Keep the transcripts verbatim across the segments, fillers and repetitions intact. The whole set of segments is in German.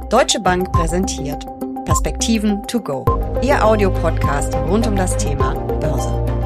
Deutsche Bank präsentiert Perspektiven to go, Ihr Audiopodcast rund um das Thema Börse.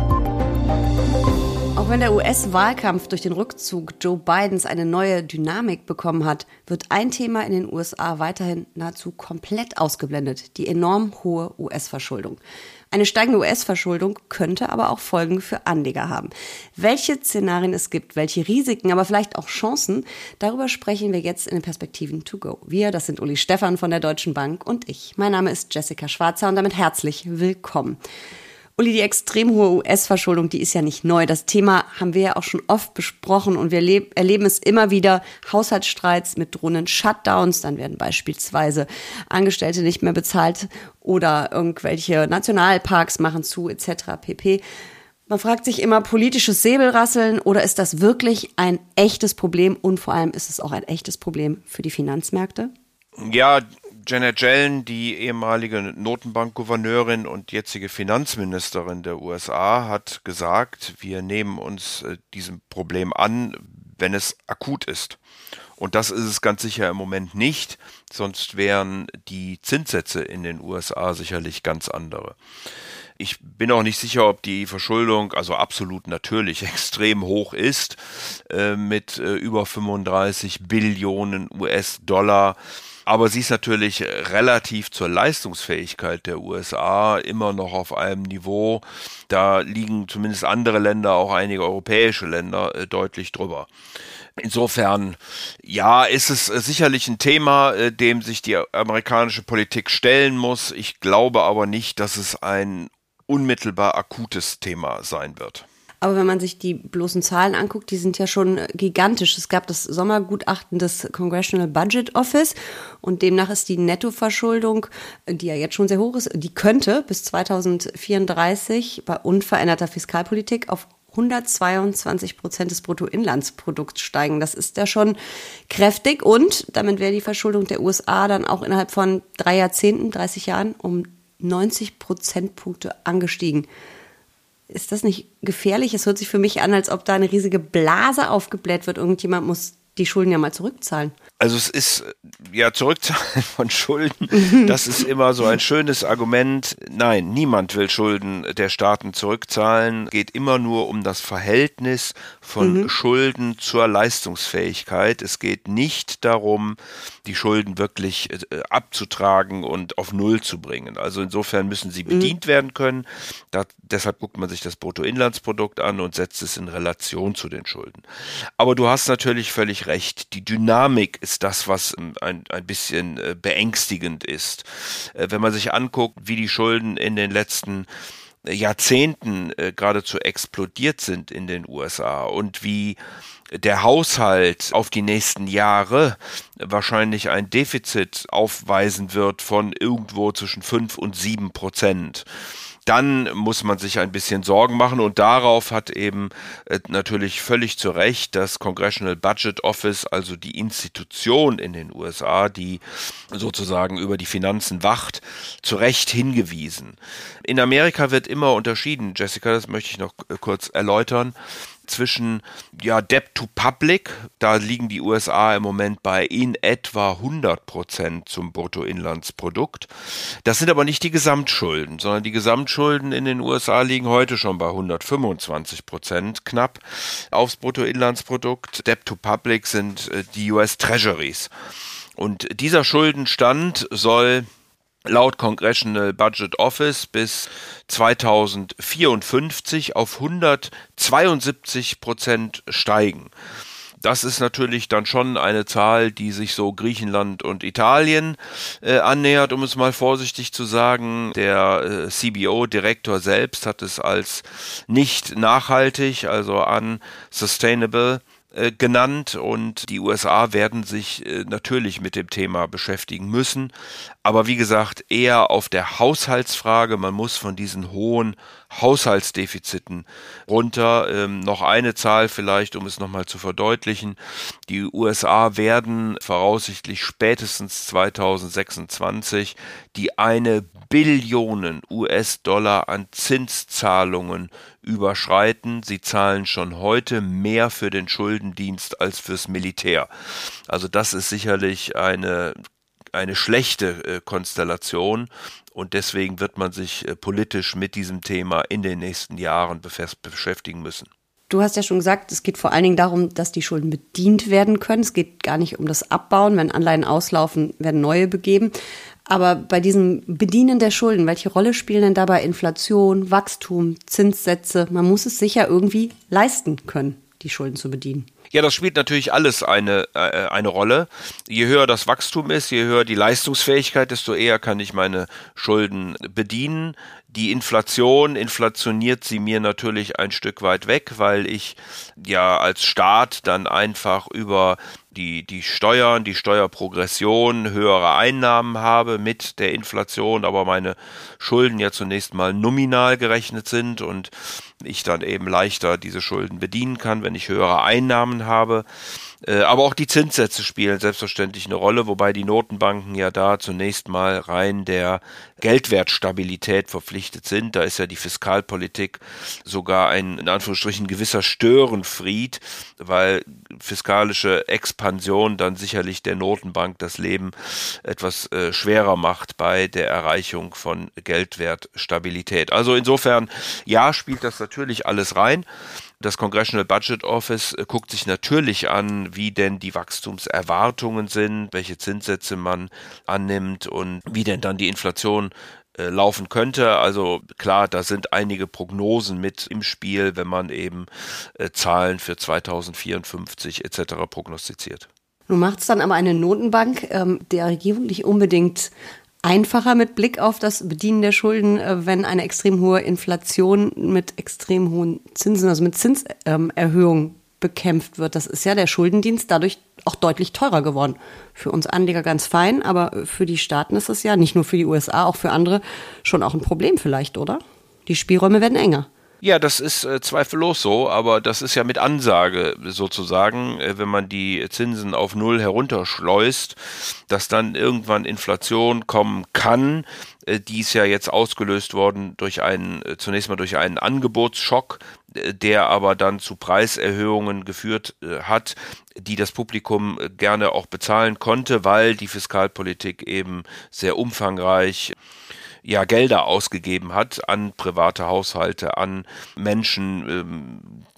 Auch wenn der U S-Wahlkampf durch den Rückzug Joe Bidens eine neue Dynamik bekommen hat, wird ein Thema in den U S A weiterhin nahezu komplett ausgeblendet: die enorm hohe U S-Verschuldung. Eine steigende U S-Verschuldung könnte aber auch Folgen für Anleger haben. Welche Szenarien es gibt, welche Risiken, aber vielleicht auch Chancen, darüber sprechen wir jetzt in den Perspektiven to go. Wir, das sind Uli Stephan von der Deutschen Bank und ich. Mein Name ist Jessica Schwarzer und damit herzlich willkommen. Uli, die extrem hohe U S-Verschuldung, die ist ja nicht neu. Das Thema haben wir ja auch schon oft besprochen und wir leb- erleben es immer wieder. Haushaltsstreits mit drohenden Shutdowns, dann werden beispielsweise Angestellte nicht mehr bezahlt oder irgendwelche Nationalparks machen zu et cetera pp. Man fragt sich immer, politisches Säbelrasseln oder ist das wirklich ein echtes Problem und vor allem ist es auch ein echtes Problem für die Finanzmärkte? Ja, Janet Yellen, die ehemalige Notenbankgouverneurin und jetzige Finanzministerin der U S A, hat gesagt, wir nehmen uns äh, diesem Problem an, wenn es akut ist. Und das ist es ganz sicher im Moment nicht, sonst wären die Zinssätze in den U S A sicherlich ganz andere. Ich bin auch nicht sicher, ob die Verschuldung, also absolut natürlich, extrem hoch ist, äh, mit äh, über fünfunddreißig Billionen U S-Dollar. Aber sie ist natürlich relativ zur Leistungsfähigkeit der U S A immer noch auf einem Niveau. Da liegen zumindest andere Länder, auch einige europäische Länder, äh, deutlich drüber. Insofern, ja, ist es sicherlich ein Thema, äh, dem sich die amerikanische Politik stellen muss. Ich glaube aber nicht, dass es ein unmittelbar akutes Thema sein wird. Aber wenn man sich die bloßen Zahlen anguckt, die sind ja schon gigantisch. Es gab das Sommergutachten des Congressional Budget Office und demnach ist die Nettoverschuldung, die ja jetzt schon sehr hoch ist, die könnte bis zweitausendvierunddreißig bei unveränderter Fiskalpolitik auf hundertzweiundzwanzig Prozent des Bruttoinlandsprodukts steigen. Das ist ja schon kräftig und damit wäre die Verschuldung der U S A dann auch innerhalb von drei Jahrzehnten, dreißig Jahren um neunzig Prozentpunkte angestiegen. Ist das nicht gefährlich? Es hört sich für mich an, als ob da eine riesige Blase aufgebläht wird. Irgendjemand muss die Schulden ja mal zurückzahlen. Also es ist, ja, Zurückzahlen von Schulden, das ist immer so ein schönes Argument. Nein, niemand will Schulden der Staaten zurückzahlen. Es geht immer nur um das Verhältnis von mhm. Schulden zur Leistungsfähigkeit. Es geht nicht darum, die Schulden wirklich äh, abzutragen und auf Null zu bringen. Also insofern müssen sie bedient mhm. werden können. Da, deshalb guckt man sich das Bruttoinlandsprodukt an und setzt es in Relation zu den Schulden. Aber du hast natürlich völlig recht. Die Dynamik ist das, was ein, ein bisschen äh, beängstigend ist. Äh, wenn man sich anguckt, wie die Schulden in den letzten Jahrzehnten äh, geradezu explodiert sind in den U S A und wie der Haushalt auf die nächsten Jahre wahrscheinlich ein Defizit aufweisen wird von irgendwo zwischen fünf und sieben Prozent. Dann muss man sich ein bisschen Sorgen machen und darauf hat eben äh, natürlich völlig zu Recht das Congressional Budget Office, also die Institution in den U S A, die sozusagen über die Finanzen wacht, zu Recht hingewiesen. In Amerika wird immer unterschieden, Jessica, das möchte ich noch äh, kurz erläutern, zwischen ja, Debt to Public, da liegen die U S A im Moment bei in etwa hundert Prozent zum Bruttoinlandsprodukt. Das sind aber nicht die Gesamtschulden, sondern die Gesamtschulden in den U S A liegen heute schon bei hundertfünfundzwanzig Prozent knapp aufs Bruttoinlandsprodukt. Debt to Public sind äh, die U S Treasuries. Und dieser Schuldenstand soll laut Congressional Budget Office bis zweitausendvierundfünfzig auf hundertzweiundsiebzig Prozent steigen. Das ist natürlich dann schon eine Zahl, die sich so Griechenland und Italien äh, annähert, um es mal vorsichtig zu sagen. Der äh, C B O-Direktor selbst hat es als nicht nachhaltig, also unsustainable, genannt und die U S A werden sich äh, natürlich mit dem Thema beschäftigen müssen. Aber wie gesagt, eher auf der Haushaltsfrage. Man muss von diesen hohen Haushaltsdefiziten runter. Ähm, noch eine Zahl vielleicht, um es nochmal zu verdeutlichen. Die U S A werden voraussichtlich spätestens zweitausendsechsundzwanzig die eine Billionen U S-Dollar an Zinszahlungen überschreiten. Sie zahlen schon heute mehr für den Schuldendienst als fürs Militär. Also das ist sicherlich eine eine schlechte äh, Konstellation. Und deswegen wird man sich äh, politisch mit diesem Thema in den nächsten Jahren befest, beschäftigen müssen. Du hast ja schon gesagt, es geht vor allen Dingen darum, dass die Schulden bedient werden können. Es geht gar nicht um das Abbauen. Wenn Anleihen auslaufen, werden neue begeben. Aber bei diesem Bedienen der Schulden, welche Rolle spielen denn dabei Inflation, Wachstum, Zinssätze? Man muss es sich ja irgendwie leisten können, die Schulden zu bedienen. Ja, das spielt natürlich alles eine, äh, eine Rolle. Je höher das Wachstum ist, je höher die Leistungsfähigkeit, desto eher kann ich meine Schulden bedienen. Die Inflation, inflationiert sie mir natürlich ein Stück weit weg, weil ich ja als Staat dann einfach über die, die Steuern, die Steuerprogression höhere Einnahmen habe mit der Inflation, aber meine Schulden ja zunächst mal nominal gerechnet sind und ich dann eben leichter diese Schulden bedienen kann, wenn ich höhere Einnahmen habe. Aber auch die Zinssätze spielen selbstverständlich eine Rolle, wobei die Notenbanken ja da zunächst mal rein der Geldwertstabilität verpflichtet sind. Da ist ja die Fiskalpolitik sogar ein, in Anführungsstrichen, gewisser Störenfried, weil fiskalische Expansion dann sicherlich der Notenbank das Leben etwas äh, schwerer macht bei der Erreichung von Geldwertstabilität. Also insofern, ja, spielt das natürlich alles rein. Das Congressional Budget Office guckt sich natürlich an, wie denn die Wachstumserwartungen sind, welche Zinssätze man annimmt und wie denn dann die Inflation äh, laufen könnte. Also klar, da sind einige Prognosen mit im Spiel, wenn man eben äh, Zahlen für zweitausendvierundfünfzig et cetera prognostiziert. Nun macht es dann aber eine Notenbank ähm, der Regierung nicht unbedingt einfacher mit Blick auf das Bedienen der Schulden, wenn eine extrem hohe Inflation mit extrem hohen Zinsen, also mit Zinserhöhungen ähm, bekämpft wird. Das ist ja der Schuldendienst dadurch auch deutlich teurer geworden. Für uns Anleger ganz fein, aber für die Staaten ist es ja, nicht nur für die U S A, auch für andere schon auch ein Problem vielleicht, oder? Die Spielräume werden enger. Ja, das ist äh, zweifellos so, aber das ist ja mit Ansage sozusagen, äh, wenn man die Zinsen auf Null herunterschleust, dass dann irgendwann Inflation kommen kann. Äh, die ist ja jetzt ausgelöst worden durch einen, äh, zunächst mal durch einen Angebotsschock, äh, der aber dann zu Preiserhöhungen geführt äh, hat, die das Publikum äh, gerne auch bezahlen konnte, weil die Fiskalpolitik eben sehr umfangreich ja Gelder ausgegeben hat an private Haushalte, an Menschen, ähm,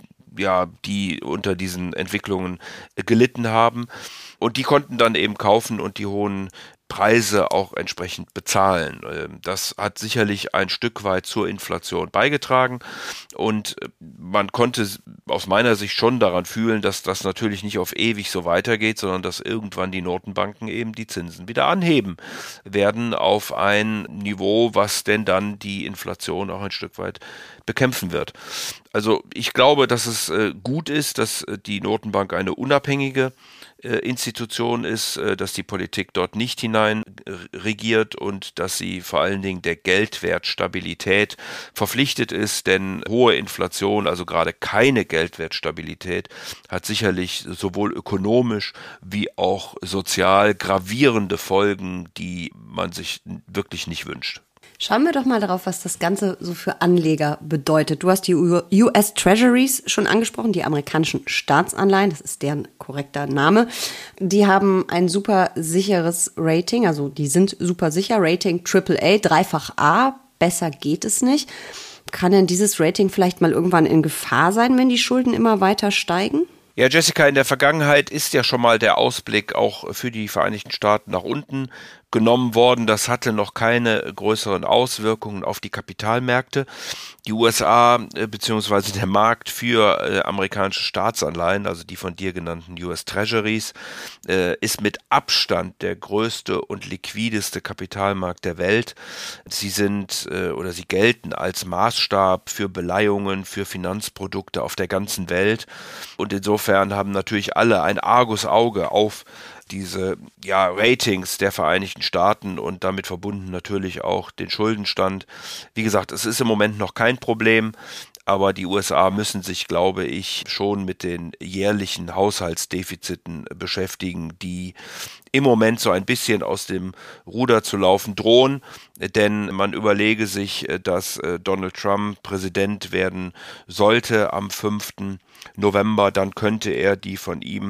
ja, die unter diesen Entwicklungen äh, gelitten haben. Und die konnten dann eben kaufen und die hohen Preise auch entsprechend bezahlen. Das hat sicherlich ein Stück weit zur Inflation beigetragen und man konnte aus meiner Sicht schon daran fühlen, dass das natürlich nicht auf ewig so weitergeht, sondern dass irgendwann die Notenbanken eben die Zinsen wieder anheben werden auf ein Niveau, was denn dann die Inflation auch ein Stück weit bekämpfen wird. Also ich glaube, dass es gut ist, dass die Notenbank eine unabhängige Institution ist, dass die Politik dort nicht hinein regiert und dass sie vor allen Dingen der Geldwertstabilität verpflichtet ist, denn hohe Inflation, also gerade keine Geldwertstabilität, hat sicherlich sowohl ökonomisch wie auch sozial gravierende Folgen, die man sich wirklich nicht wünscht. Schauen wir doch mal darauf, was das Ganze so für Anleger bedeutet. Du hast die U S Treasuries schon angesprochen, die amerikanischen Staatsanleihen, das ist deren korrekter Name. Die haben ein super sicheres Rating, also die sind super sicher, Rating Triple A, dreifach A, besser geht es nicht. Kann denn dieses Rating vielleicht mal irgendwann in Gefahr sein, wenn die Schulden immer weiter steigen? Ja, Jessica, in der Vergangenheit ist ja schon mal der Ausblick auch für die Vereinigten Staaten nach unten genommen worden. Das hatte noch keine größeren Auswirkungen auf die Kapitalmärkte. Die U S A bzw. der Markt für äh, amerikanische Staatsanleihen, also die von dir genannten U S Treasuries, äh, ist mit Abstand der größte und liquideste Kapitalmarkt der Welt. Sie sind äh, oder sie gelten als Maßstab für Beleihungen, für Finanzprodukte auf der ganzen Welt. Und insofern haben natürlich alle ein Argusauge auf diese ja, Ratings der Vereinigten Staaten und damit verbunden natürlich auch den Schuldenstand. Wie gesagt, es ist im Moment noch kein Problem, aber die U S A müssen sich, glaube ich, schon mit den jährlichen Haushaltsdefiziten beschäftigen, die im Moment so ein bisschen aus dem Ruder zu laufen drohen, denn man überlege sich, dass Donald Trump Präsident werden sollte am fünften November, dann könnte er die von ihm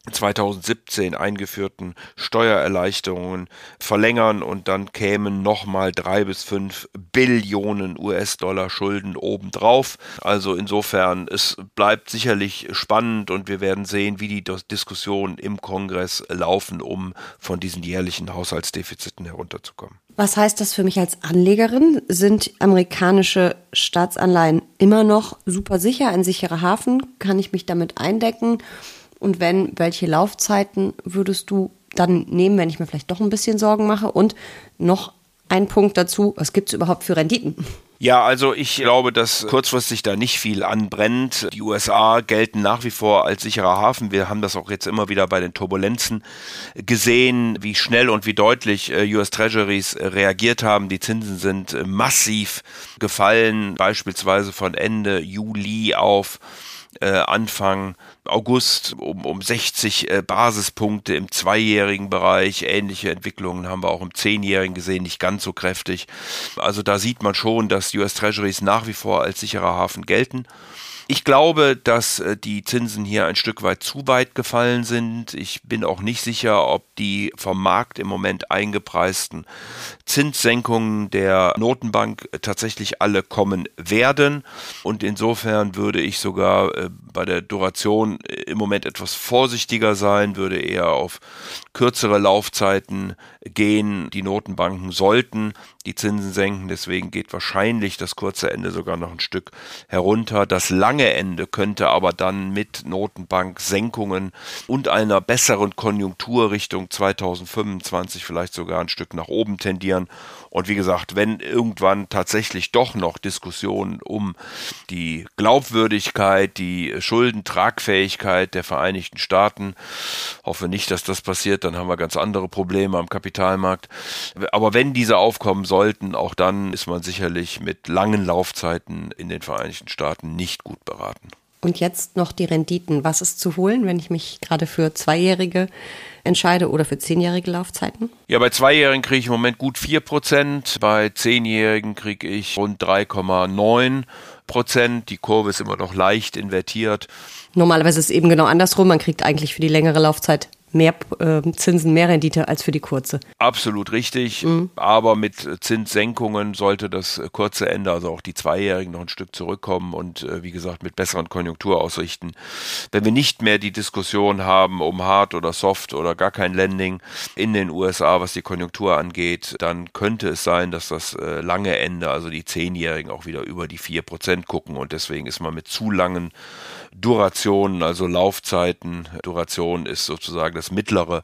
zweitausendsiebzehn eingeführten Steuererleichterungen verlängern und dann kämen nochmal drei bis fünf Billionen U S-Dollar Schulden obendrauf. Also insofern, es bleibt sicherlich spannend und wir werden sehen, wie die Diskussionen im Kongress laufen, um von diesen jährlichen Haushaltsdefiziten herunterzukommen. Was heißt das für mich als Anlegerin? Sind amerikanische Staatsanleihen immer noch super sicher, ein sicherer Hafen? Kann ich mich damit eindecken? Und wenn, welche Laufzeiten würdest du dann nehmen, wenn ich mir vielleicht doch ein bisschen Sorgen mache? Und noch ein Punkt dazu, was gibt es überhaupt für Renditen? Ja, also ich glaube, dass kurzfristig da nicht viel anbrennt. Die U S A gelten nach wie vor als sicherer Hafen. Wir haben das auch jetzt immer wieder bei den Turbulenzen gesehen, wie schnell und wie deutlich U S Treasuries reagiert haben. Die Zinsen sind massiv gefallen, beispielsweise von Ende Juli auf Äh, Anfang August um, um sechzig äh, Basispunkte im zweijährigen Bereich. Ähnliche Entwicklungen haben wir auch im zehnjährigen gesehen, nicht ganz so kräftig. Also da sieht man schon, dass U S Treasuries nach wie vor als sicherer Hafen gelten. Ich glaube, dass die Zinsen hier ein Stück weit zu weit gefallen sind. Ich bin auch nicht sicher, ob die vom Markt im Moment eingepreisten Zinssenkungen der Notenbank tatsächlich alle kommen werden. Und insofern würde ich sogar bei der Duration im Moment etwas vorsichtiger sein, würde eher auf kürzere Laufzeiten gehen. Die Notenbanken sollten die Zinsen senken, deswegen geht wahrscheinlich das kurze Ende sogar noch ein Stück herunter. Das lange Ende könnte aber dann mit Notenbanksenkungen und einer besseren Konjunktur Richtung zweitausendfünfundzwanzig vielleicht sogar ein Stück nach oben tendieren. Und wie gesagt, wenn irgendwann tatsächlich doch noch Diskussionen um die Glaubwürdigkeit, die Schuldentragfähigkeit der Vereinigten Staaten, hoffe nicht, dass das passiert, dann haben wir ganz andere Probleme am Kapitalmarkt. Aber wenn diese aufkommen sollten, auch dann ist man sicherlich mit langen Laufzeiten in den Vereinigten Staaten nicht gut beraten. Und jetzt noch die Renditen. Was ist zu holen, wenn ich mich gerade für Zweijährige entscheide oder für zehnjährige Laufzeiten? Ja, bei Zweijährigen kriege ich im Moment gut vier Prozent, bei Zehnjährigen kriege ich rund drei Komma neun Prozent. Die Kurve ist immer noch leicht invertiert. Normalerweise ist es eben genau andersrum. Man kriegt eigentlich für die längere Laufzeit mehr äh, Zinsen, mehr Rendite als für die kurze. Absolut richtig, mhm. Aber mit Zinssenkungen sollte das kurze Ende, also auch die Zweijährigen, noch ein Stück zurückkommen und äh, wie gesagt mit besseren Konjunkturaussichten. Wenn wir nicht mehr die Diskussion haben um Hard oder Soft oder gar kein Landing in den U S A, was die Konjunktur angeht, dann könnte es sein, dass das äh, lange Ende, also die Zehnjährigen auch wieder über die vier Prozent gucken und deswegen ist man mit zu langen Durationen, also Laufzeiten, Duration ist sozusagen das mittlere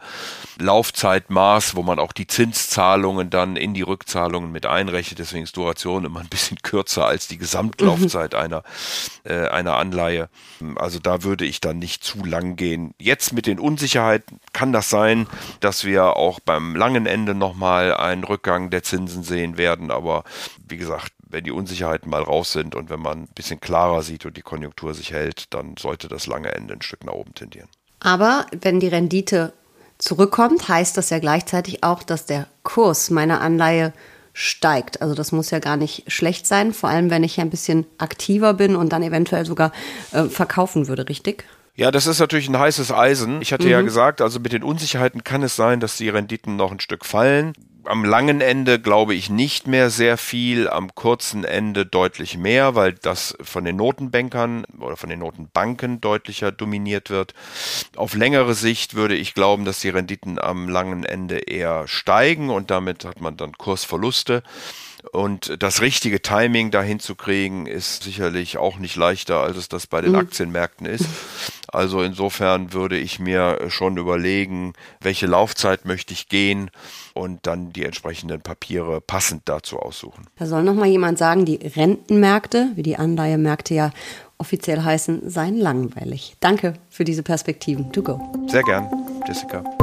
Laufzeitmaß, wo man auch die Zinszahlungen dann in die Rückzahlungen mit einrechnet. Deswegen ist Duration immer ein bisschen kürzer als die Gesamtlaufzeit mhm. einer, äh, einer Anleihe. Also da würde ich dann nicht zu lang gehen. Jetzt mit den Unsicherheiten kann das sein, dass wir auch beim langen Ende nochmal einen Rückgang der Zinsen sehen werden. Aber wie gesagt, wenn die Unsicherheiten mal raus sind und wenn man ein bisschen klarer sieht und die Konjunktur sich hält, dann sollte das lange Ende ein Stück nach oben tendieren. Aber wenn die Rendite zurückkommt, heißt das ja gleichzeitig auch, dass der Kurs meiner Anleihe steigt. Also das muss ja gar nicht schlecht sein, vor allem wenn ich ein bisschen aktiver bin und dann eventuell sogar äh, verkaufen würde, richtig? Ja, das ist natürlich ein heißes Eisen. Ich hatte mhm. ja gesagt, also mit den Unsicherheiten kann es sein, dass die Renditen noch ein Stück fallen. Am langen Ende glaube ich nicht mehr sehr viel, am kurzen Ende deutlich mehr, weil das von den Notenbankern oder von den Notenbanken deutlicher dominiert wird. Auf längere Sicht würde ich glauben, dass die Renditen am langen Ende eher steigen und damit hat man dann Kursverluste. Und das richtige Timing dahin zu kriegen, ist sicherlich auch nicht leichter, als es das bei den mhm. Aktienmärkten ist. Also insofern würde ich mir schon überlegen, welche Laufzeit möchte ich gehen und dann die entsprechenden Papiere passend dazu aussuchen. Da soll noch mal jemand sagen, die Rentenmärkte, wie die Anleihemärkte ja offiziell heißen, seien langweilig. Danke für diese Perspektiven. To go. Sehr gern, Jessica.